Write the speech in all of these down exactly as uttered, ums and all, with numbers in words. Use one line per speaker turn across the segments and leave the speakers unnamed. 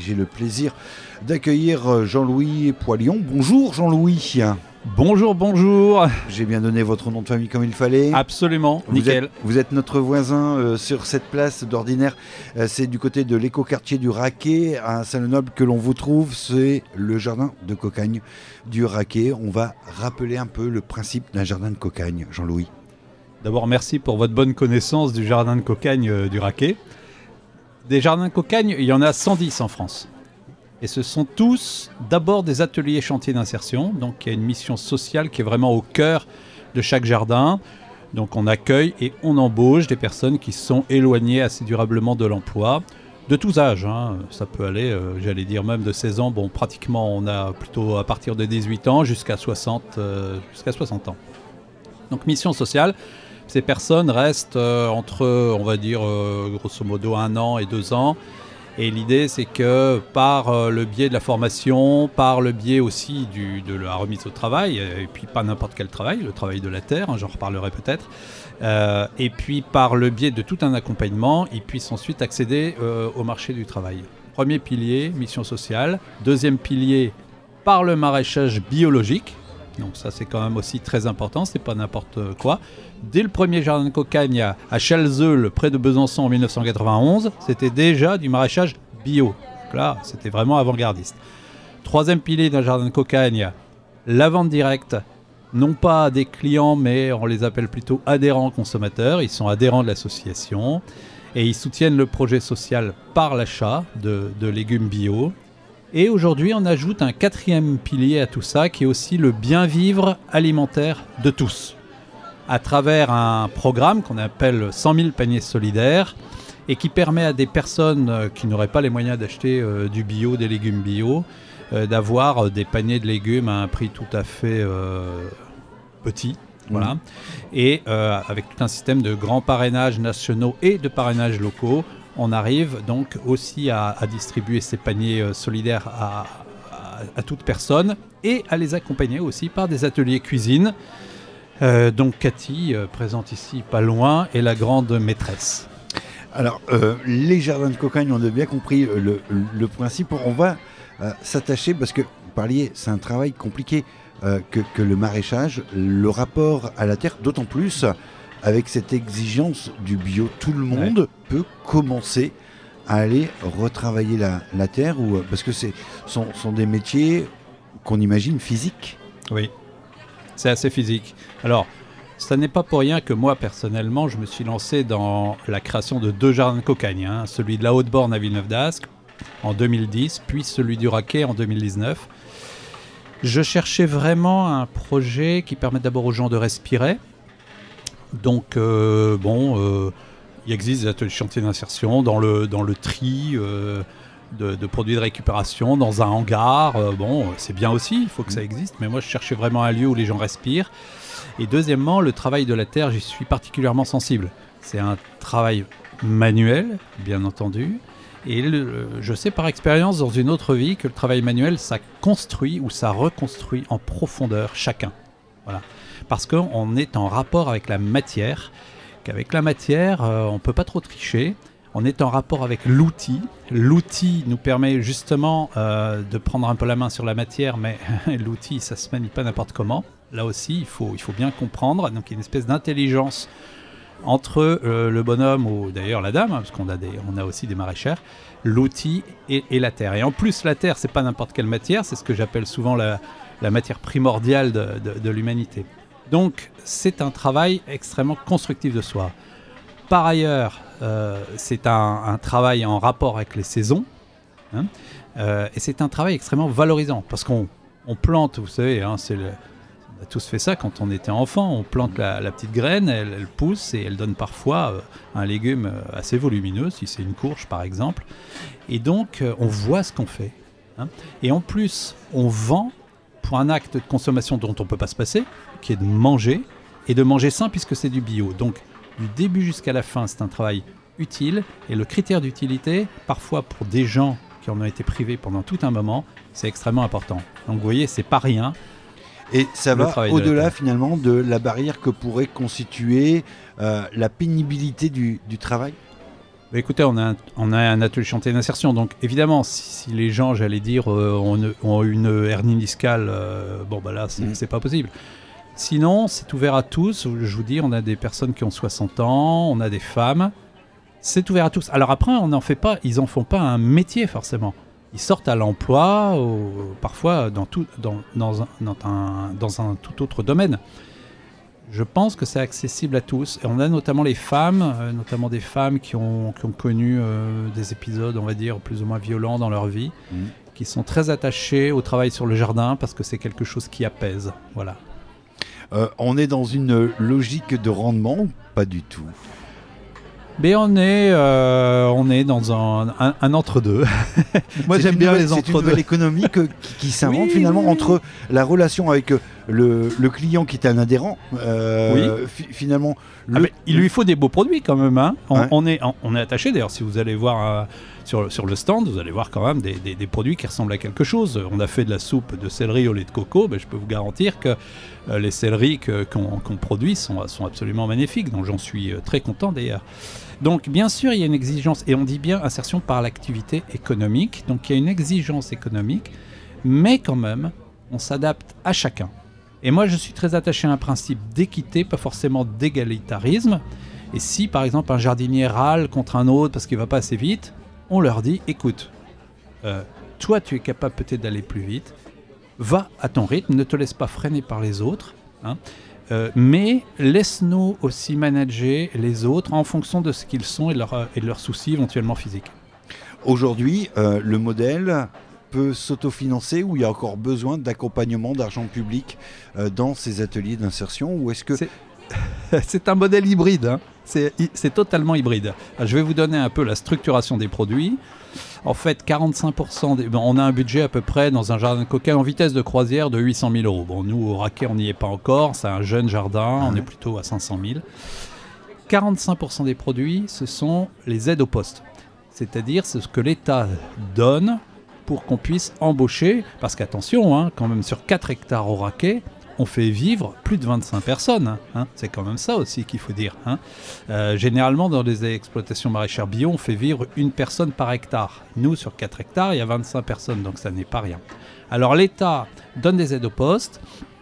j'ai le plaisir d'accueillir Jean-Louis Poilion. Bonjour Jean-Louis.
Bonjour, bonjour.
J'ai bien donné votre nom de famille comme il fallait.
Absolument,
vous
nickel.
Êtes, vous êtes notre voisin euh, sur cette place d'ordinaire. Euh, c'est du côté de l'écoquartier du Raquet, à Saint-Lenoble, que l'on vous trouve. C'est le jardin de cocagne du Raquet. On va rappeler un peu le principe d'un jardin de cocagne, Jean-Louis.
D'abord, merci pour votre bonne connaissance du jardin de cocagne euh, du Raquet. Des jardins de cocagne, il y en a cent dix en France. Et ce sont tous d'abord des ateliers chantiers d'insertion. Donc il y a une mission sociale qui est vraiment au cœur de chaque jardin. Donc on accueille et on embauche des personnes qui sont éloignées assez durablement de l'emploi, de tous âges. Hein. Ça peut aller, euh, j'allais dire même de seize ans. Bon, pratiquement on a plutôt à partir de dix-huit ans jusqu'à soixante, euh, jusqu'à soixante ans. Donc mission sociale. Ces personnes restent euh, entre, on va dire, euh, grosso modo un an et deux ans. Et l'idée, c'est que par euh, le biais de la formation, par le biais aussi du, de la remise au travail, et puis pas n'importe quel travail, le travail de la terre, hein, j'en reparlerai peut-être, euh, et puis par le biais de tout un accompagnement, ils puissent ensuite accéder euh, au marché du travail. Premier pilier, mission sociale. Deuxième pilier, par le maraîchage biologique. Donc ça, c'est quand même aussi très important, c'est pas n'importe quoi. Dès le premier jardin de cocagne à, à Chalzeul, près de Besançon en dix-neuf cent quatre-vingt-onze, c'était déjà du maraîchage bio. Donc là, c'était vraiment avant-gardiste. Troisième pilier d'un jardin de cocagne, la vente directe, non pas à des clients, mais on les appelle plutôt adhérents consommateurs. Ils sont adhérents de l'association et ils soutiennent le projet social par l'achat de, de légumes bio. Et aujourd'hui, on ajoute un quatrième pilier à tout ça, qui est aussi le bien-vivre alimentaire de tous, à travers un programme qu'on appelle cent mille paniers solidaires, et qui permet à des personnes qui n'auraient pas les moyens d'acheter euh, du bio, des légumes bio, euh, d'avoir des paniers de légumes à un prix tout à fait euh, petit. Voilà. Mmh. Et euh, avec tout un système de grands parrainages nationaux et de parrainages locaux, on arrive donc aussi à, à distribuer ces paniers euh, solidaires à, à, à toute personne et à les accompagner aussi par des ateliers cuisine. Euh, donc Cathy, euh, présente ici pas loin, est la grande maîtresse.
Alors, euh, les jardins de cocagne, on a bien compris le, le principe. On va euh, s'attacher, parce que vous parliez, c'est un travail compliqué euh, que, que le maraîchage, le rapport à la terre, d'autant plus avec cette exigence du bio. Tout le monde ouais. peut commencer à aller retravailler la, la terre, ou, parce que ce sont, sont des métiers qu'on imagine physiques.
Oui, c'est assez physique. Alors, ça n'est pas pour rien que moi, personnellement, je me suis lancé dans la création de deux jardins de cocagne. Hein, celui de la Haute-Borne à Villeneuve-d'Ascq en deux mille dix, puis celui du Raquet en deux mille dix-neuf. Je cherchais vraiment un projet qui permette d'abord aux gens de respirer. Donc, euh, bon, euh, il existe des ateliers chantiers d'insertion dans le, dans le tri euh, de, de produits de récupération, dans un hangar. Euh, bon, c'est bien aussi, il faut que ça existe, mais moi, je cherchais vraiment un lieu où les gens respirent. Et deuxièmement, le travail de la terre, j'y suis particulièrement sensible. C'est un travail manuel, bien entendu. Et le, je sais par expérience, dans une autre vie, que le travail manuel, ça construit ou ça reconstruit en profondeur chacun. Voilà. Parce qu'on est en rapport avec la matière, qu'avec la matière, euh, on ne peut pas trop tricher. On est en rapport avec l'outil. L'outil nous permet justement euh, de prendre un peu la main sur la matière, mais l'outil, ça ne se manie pas n'importe comment. Là aussi, il faut, il faut bien comprendre. Donc, il y a une espèce d'intelligence entre euh, le bonhomme, ou d'ailleurs la dame, hein, parce qu'on a, des, on a aussi des maraîchères, l'outil et, et la terre. Et en plus, la terre, ce n'est pas n'importe quelle matière, c'est ce que j'appelle souvent la, la matière primordiale de, de, de l'humanité. Donc, c'est un travail extrêmement constructif de soi. Par ailleurs, euh, c'est un, un travail en rapport avec les saisons, hein, euh, et c'est un travail extrêmement valorisant, parce qu'on on plante, vous savez, hein, c'est le, on a tous fait ça quand on était enfant, on plante la, la petite graine, elle, elle pousse et elle donne parfois euh, un légume assez volumineux, si c'est une courge par exemple, et donc euh, on voit ce qu'on fait, hein, et en plus, on vend pour un acte de consommation dont on ne peut pas se passer, qui est de manger, et de manger sain puisque c'est du bio. Donc, du début jusqu'à la fin, c'est un travail utile, et le critère d'utilité, parfois pour des gens qui en ont été privés pendant tout un moment, c'est extrêmement important. Donc, vous voyez, c'est pas rien.
Et ça va au-delà finalement de la barrière que pourrait constituer euh, la pénibilité du, du travail ?
Bah, écoutez, on a, un, on a un atelier chantier d'insertion, donc évidemment, si, si les gens, j'allais dire, euh, ont, ont une hernie discale, euh, bon, bah là, c'est, mmh. c'est pas possible. Sinon, c'est ouvert à tous. Je vous dis, on a des personnes qui ont soixante ans, on a des femmes. C'est ouvert à tous. Alors après, on n'en fait pas, ils en font pas un métier forcément. Ils sortent à l'emploi, ou, parfois dans, tout, dans, dans, un, dans, un, dans un tout autre domaine. Je pense que c'est accessible à tous. Et on a notamment les femmes, euh, notamment des femmes qui ont, qui ont connu euh, des épisodes, on va dire, plus ou moins violents dans leur vie, mmh. qui sont très attachées au travail sur le jardin parce que c'est quelque chose qui apaise. Voilà.
Euh, on est dans une logique de rendement ou pas du tout ?
Mais on est, euh, on est dans un, un, un entre-deux. Moi,
c'est
j'aime bien
nouvelle,
les entre-deux.
C'est une nouvelle économie que, qui, qui s'invente oui, finalement oui, oui. entre la relation avec le, le client qui est un adhérent. Euh, oui. fi- finalement, le...
ah ben, il lui faut des beaux produits quand même. Hein. On, ouais. on, est, on, on est attaché. D'ailleurs, si vous allez voir euh, sur, sur le stand, vous allez voir quand même des, des, des produits qui ressemblent à quelque chose. On a fait de la soupe de céleri au lait de coco. Ben, je peux vous garantir que euh, les céleris que, qu'on, qu'on produit sont, sont absolument magnifiques. Donc, j'en suis très content d'ailleurs. Donc, bien sûr, il y a une exigence, et on dit bien insertion par l'activité économique. Donc, il y a une exigence économique, mais quand même, on s'adapte à chacun. Et moi, je suis très attaché à un principe d'équité, pas forcément d'égalitarisme. Et si, par exemple, un jardinier râle contre un autre parce qu'il ne va pas assez vite, on leur dit, écoute, euh, toi, tu es capable peut-être d'aller plus vite, va à ton rythme, ne te laisse pas freiner par les autres, hein. Euh, mais laisse-nous aussi manager les autres en fonction de ce qu'ils sont et de, leur, et de leurs soucis éventuellement physiques.
Aujourd'hui, euh, le modèle peut s'autofinancer ou il y a encore besoin d'accompagnement d'argent public euh, dans ces ateliers d'insertion ou est-ce que...
C'est, c'est un modèle hybride, hein. c'est, c'est totalement hybride. Je vais vous donner un peu la structuration des produits. En fait, quarante-cinq pour cent des, ben, on a un budget à peu près dans un jardin de cocagne en vitesse de croisière de huit cent mille euros. Bon, nous, au Raquet, on n'y est pas encore. C'est un jeune jardin. Ah on ouais. est plutôt à cinq cent mille. quarante-cinq pour cent des produits, ce sont les aides au poste. C'est-à-dire c'est ce que l'État donne pour qu'on puisse embaucher. Parce qu'attention, hein, quand même sur quatre hectares au Raquet, on fait vivre plus de vingt-cinq personnes. Hein. C'est quand même ça aussi qu'il faut dire. Hein. Euh, généralement, dans les exploitations maraîchères bio, on fait vivre une personne par hectare. Nous, sur quatre hectares, il y a vingt-cinq personnes, donc ça n'est pas rien. Alors, l'État donne des aides au poste.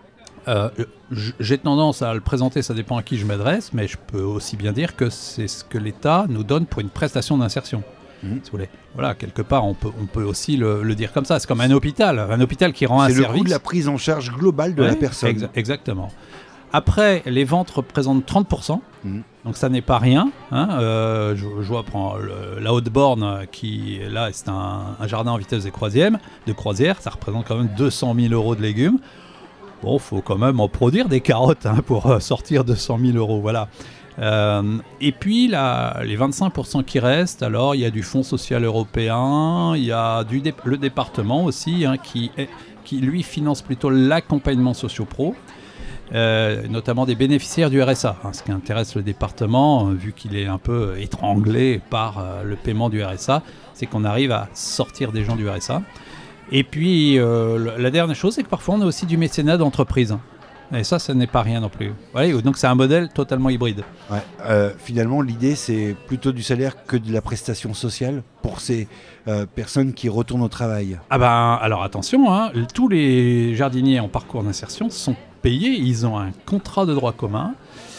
Euh, j'ai tendance à le présenter, ça dépend à qui je m'adresse, mais je peux aussi bien dire que c'est ce que l'État nous donne pour une prestation d'insertion. Mmh. Si vous voulez. Voilà, quelque part, on peut, on peut aussi le, le dire comme ça. C'est comme un hôpital, un hôpital qui rend
c'est
un service.
C'est le coût de la prise en charge globale de ouais, la personne.
Ex- exactement. Après, les ventes représentent trente pour cent, mmh. donc ça n'est pas rien. Hein. Euh, je, je vois prendre le, la Haute-Borne, qui là, c'est un, un jardin en vitesse de croisière, de croisière, ça représente quand même deux cent mille euros de légumes. Bon, il faut quand même en produire des carottes hein, pour euh, sortir deux cent mille euros, voilà. Euh, et puis la, les vingt-cinq pour cent qui restent, alors il y a du Fonds social européen, il y a du dé- le département aussi hein, qui, est, qui lui finance plutôt l'accompagnement socio-pro, euh, notamment des bénéficiaires du R S A. Hein, ce qui intéresse le département, euh, vu qu'il est un peu étranglé par euh, le paiement du R S A, c'est qu'on arrive à sortir des gens du R S A. Et puis euh, la dernière chose, c'est que parfois on a aussi du mécénat d'entreprise. Et ça, ça n'est pas rien non plus. Voilà, donc c'est un modèle totalement hybride.
Ouais, euh, finalement, l'idée, c'est plutôt du salaire que de la prestation sociale pour ces euh, personnes qui retournent au travail.
Ah ben, alors attention, hein, tous les jardiniers en parcours d'insertion sont payés. Ils ont un contrat de droit commun.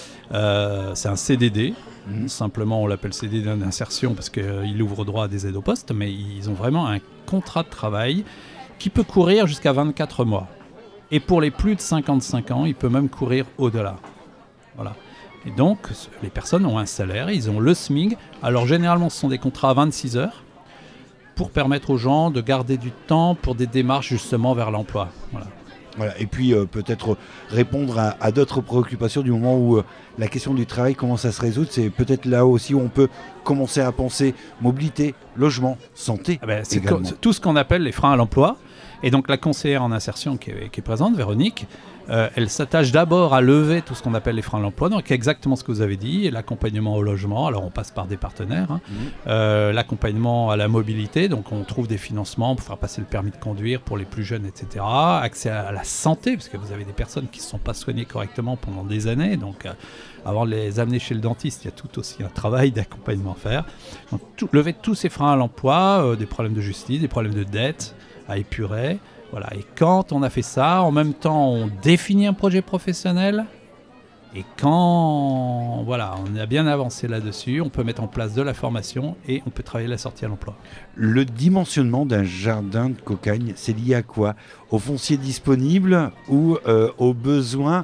Euh, c'est un C D D. Mmh. Simplement, on l'appelle C D D d'insertion parce qu'il euh, ouvre droit à des aides au poste. Mais ils ont vraiment un contrat de travail qui peut courir jusqu'à vingt-quatre mois. Et pour les plus de cinquante-cinq ans, il peut même courir au-delà. Voilà. Et donc, les personnes ont un salaire, ils ont le S M I G. Alors, généralement, ce sont des contrats à vingt-six heures pour permettre aux gens de garder du temps pour des démarches justement vers l'emploi. Voilà.
Voilà. Et puis, euh, peut-être répondre à, à d'autres préoccupations du moment où euh, la question du travail commence à se résoudre. C'est peut-être là aussi où on peut commencer à penser mobilité, logement, santé.
Ah ben, c'est
également.
co- tout ce qu'on appelle les freins à l'emploi. Et donc la conseillère en insertion qui est, qui est présente, Véronique, euh, elle s'attache d'abord à lever tout ce qu'on appelle les freins à l'emploi, donc exactement ce que vous avez dit, et l'accompagnement au logement, alors on passe par des partenaires, hein. Mmh. euh, l'accompagnement à la mobilité, donc on trouve des financements pour faire passer le permis de conduire pour les plus jeunes, et cetera. Accès à la santé, parce que vous avez des personnes qui ne se sont pas soignées correctement pendant des années, donc euh, avant de les amener chez le dentiste, il y a tout aussi un travail d'accompagnement à faire. Donc tout, lever tous ces freins à l'emploi, euh, des problèmes de justice, des problèmes de dette à épurer. Voilà. Et quand on a fait ça, en même temps, on définit un projet professionnel. Et quand voilà, on a bien avancé là-dessus, on peut mettre en place de la formation et on peut travailler la sortie à l'emploi.
Le dimensionnement d'un jardin de cocagne, c'est lié à quoi ? Au foncier disponible ou euh, aux besoins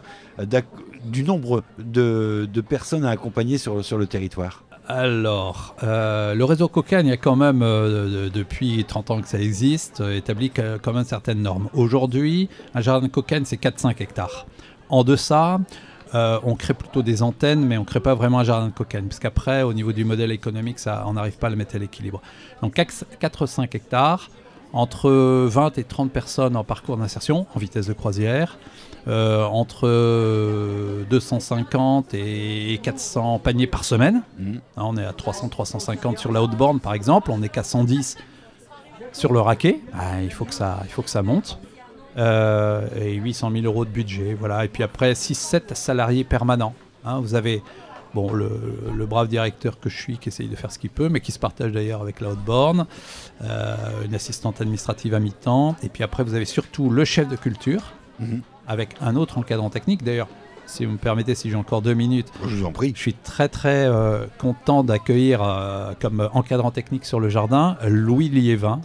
du nombre de, de personnes à accompagner sur, sur le territoire ?
Alors, euh, le réseau Cocagne a quand même, euh, de, depuis trente ans que ça existe, euh, établi que, quand même certaines normes. Aujourd'hui, un jardin de Cocagne, c'est quatre à cinq hectares. En deçà, euh, on crée plutôt des antennes, mais on ne crée pas vraiment un jardin de Cocagne, parce qu'après, au niveau du modèle économique, ça, on n'arrive pas à le mettre à l'équilibre. Donc quatre à cinq hectares, entre vingt et trente personnes en parcours d'insertion, en vitesse de croisière, Euh, entre deux cent cinquante et quatre cents paniers par semaine. Mmh. Hein, on est à trois cents à trois cent cinquante sur la Haute-Borne par exemple, on n'est qu'à cent dix sur le Raquet. Ah, il faut que ça, il faut que ça monte. Euh, et huit cent mille euros de budget, voilà. Et puis après six à sept salariés permanents. Hein, vous avez bon, le, le brave directeur que je suis qui essaye de faire ce qu'il peut, mais qui se partage d'ailleurs avec la Haute-Borne, euh, une assistante administrative à mi-temps. Et puis après vous avez surtout le chef de culture. Mmh. Avec un autre encadrant technique. D'ailleurs, si vous me permettez, si j'ai encore deux minutes,
je vous en prie.
Je suis très très euh, content d'accueillir euh, comme encadrant technique sur le jardin Louis Liévin,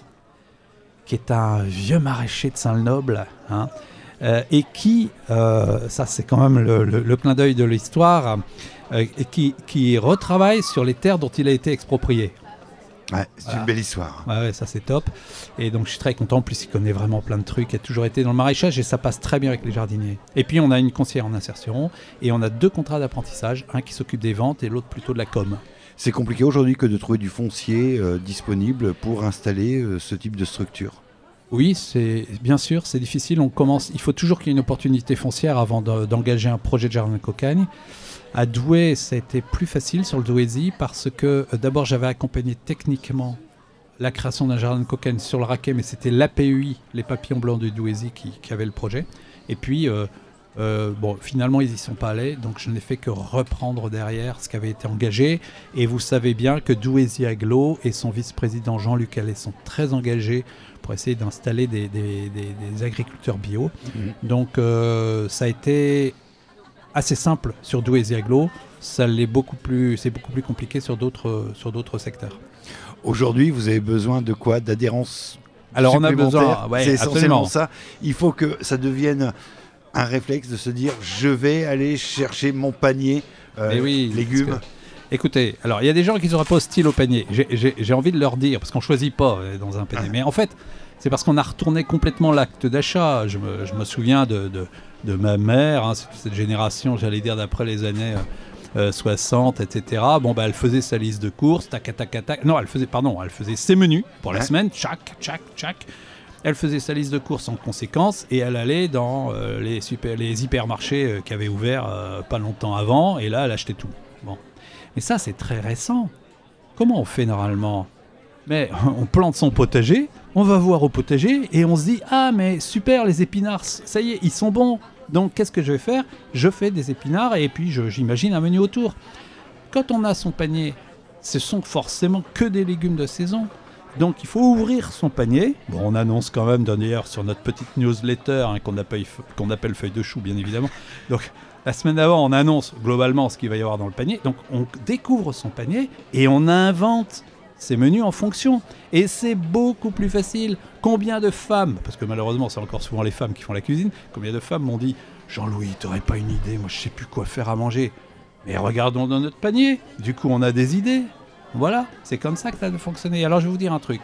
qui est un vieux maraîcher de Saint-Lenoble, hein, euh, et qui, euh, ça c'est quand même le, le, le clin d'œil de l'histoire, euh, et qui, qui retravaille sur les terres dont il a été exproprié.
Ouais, c'est voilà. Une belle histoire.
Ouais, ouais, ça c'est top. Et donc je suis très content. En plus, il connaît vraiment plein de trucs. Il a toujours été dans le maraîchage et ça passe très bien avec les jardiniers. Et puis on a une conseillère en insertion et on a deux contrats d'apprentissage, un qui s'occupe des ventes et l'autre plutôt de la com.
C'est compliqué aujourd'hui que de trouver du foncier euh, disponible pour installer euh, ce type de structure.
Oui, c'est bien sûr, c'est difficile. On commence. Il faut toujours qu'il y ait une opportunité foncière avant de, d'engager un projet de jardin de cocagne. À Douai, ça a été plus facile sur le Douaisis parce que euh, d'abord j'avais accompagné techniquement la création d'un jardin de cocagne sur le Raquet, mais c'était l'A P E I, les papillons blancs du Douaisis, qui, qui avait le projet. Et puis, euh, euh, bon, finalement, ils n'y sont pas allés, donc je n'ai fait que reprendre derrière ce qui avait été engagé. Et vous savez bien que Douaisis Aglo et son vice-président Jean-Luc Allais sont très engagés pour essayer d'installer des, des, des, des agriculteurs bio. Mmh. Donc, euh, ça a été assez simple sur Douaisis Aglo, ça l'est beaucoup plus, c'est beaucoup plus compliqué sur d'autres, sur d'autres secteurs.
Aujourd'hui, vous avez besoin de quoi ? D'adhérence
Alors on a besoin, ouais,
c'est essentiellement
absolument.
Ça. Il faut que ça devienne un réflexe de se dire, je vais aller chercher mon panier euh,
oui,
légumes.
Que, écoutez, alors il y a des gens qui ne seraient pas hostiles au panier. J'ai, j'ai, j'ai envie de leur dire, parce qu'on ne choisit pas dans un panier, ah. mais en fait, c'est parce qu'on a retourné complètement l'acte d'achat. Je me, je me souviens de, de, de ma mère, hein, cette génération, j'allais dire, d'après les années euh, soixante, et cetera. Bon, bah, elle faisait sa liste de courses, tac, tac, tac, tac. Non, elle faisait, pardon, elle faisait ses menus pour la hein? semaine, tchac, tchac, tchac. Elle faisait sa liste de courses en conséquence et elle allait dans euh, les, super, les hypermarchés euh, qui avaient ouvert euh, pas longtemps avant, et là, elle achetait tout. Bon. Mais ça, c'est très récent. Comment on fait normalement ? Mais on plante son potager, on va voir au potager et on se dit « Ah, mais super, les épinards, ça y est, ils sont bons. Donc, qu'est-ce que je vais faire ? Je fais des épinards et puis je, j'imagine un menu autour. » Quand on a son panier, ce sont forcément que des légumes de saison. Donc, il faut ouvrir son panier. Bon, on annonce quand même, d'ailleurs, sur notre petite newsletter, hein, qu'on appelle, qu'on appelle feuille de chou, bien évidemment. Donc, la semaine d'avant, on annonce globalement ce qu'il va y avoir dans le panier. Donc, on découvre son panier et on invente ces menus en fonction. Et c'est beaucoup plus facile. Combien de femmes, parce que malheureusement, c'est encore souvent les femmes qui font la cuisine, combien de femmes m'ont dit « Jean-Louis, t'aurais pas une idée ? Moi, je sais plus quoi faire à manger. » Mais regardons dans notre panier. Du coup, on a des idées. Voilà, c'est comme ça que ça doit fonctionner. Alors, je vais vous dire un truc.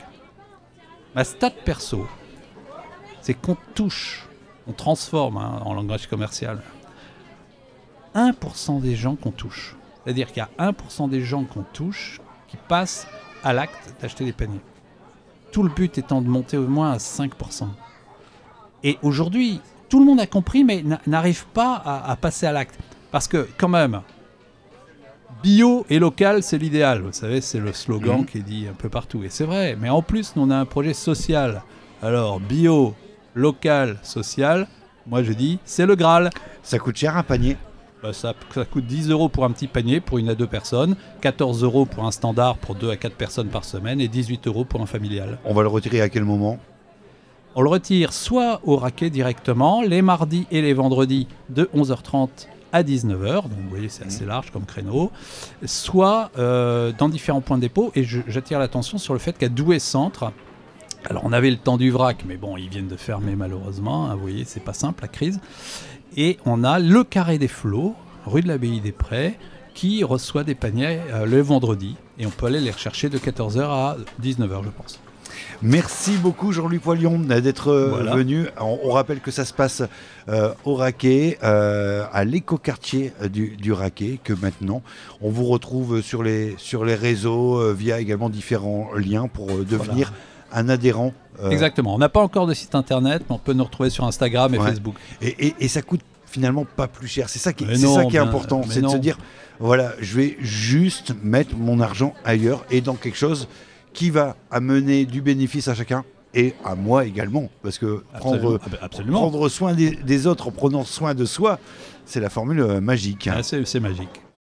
Ma stat perso, c'est qu'on touche, on transforme hein, en langage commercial, un pour cent des gens qu'on touche. C'est-à-dire qu'il y a un pour cent des gens qu'on touche qui passent à l'acte d'acheter des paniers. Tout le but étant de monter au moins à cinq pour cent. Et aujourd'hui, tout le monde a compris, mais n'a- n'arrive pas à, à passer à l'acte. Parce que, quand même, bio et local, c'est l'idéal. Vous savez, c'est le slogan
Mhm.
qui est dit un peu partout. Et c'est vrai. Mais en plus, nous, on a un projet social. Alors, bio, local, social, moi je dis, c'est le Graal.
Ça coûte cher un panier.
Bah, ça, ça coûte dix euros pour un petit panier pour une à deux personnes, quatorze euros pour un standard pour deux à quatre personnes par semaine et dix-huit euros pour un familial.
On va le retirer à quel moment?
On le retire soit au raquet directement, les mardis et les vendredis de onze heures trente à dix-neuf heures, donc vous voyez c'est assez large comme créneau, soit euh, dans différents points de dépôt. Et je- j'attire l'attention sur le fait qu'à Douai Centre, alors on avait le temps du vrac, mais bon, ils viennent de fermer malheureusement, hein, vous voyez, c'est pas simple la crise. Et on a le Carré des Flots, rue de l'Abbaye des Prés, qui reçoit des paniers euh, le vendredi. Et on peut aller les rechercher de quatorze heures à dix-neuf heures, je pense.
Merci beaucoup Jean-Louis Poilion d'être euh,
Voilà.
venu. On, on rappelle que ça se passe euh, au Raquet, euh, à l'écoquartier euh, du, du Raquet, que maintenant on vous retrouve sur les, sur les réseaux euh, via également différents liens pour euh, devenir un adhérent. euh,
Exactement. On n'a pas encore de site internet, mais on peut nous retrouver sur Instagram et
Ouais.
Facebook.
Et, et- et ça coûte finalement pas plus cher. C'est ça qui,
Mais
c'est
non,
ça qui est
bien-
important,
mais
c'est de se
non.
dire, voilà, je vais juste mettre mon argent ailleurs et dans quelque chose qui va amener du bénéfice à chacun et à moi également. Parce que prendre,
Absolument. Ah ben, absolument.
prendre soin des, des autres en prenant soin de soi, c'est la formule euh, magique.
Ah, c'est c'est magique.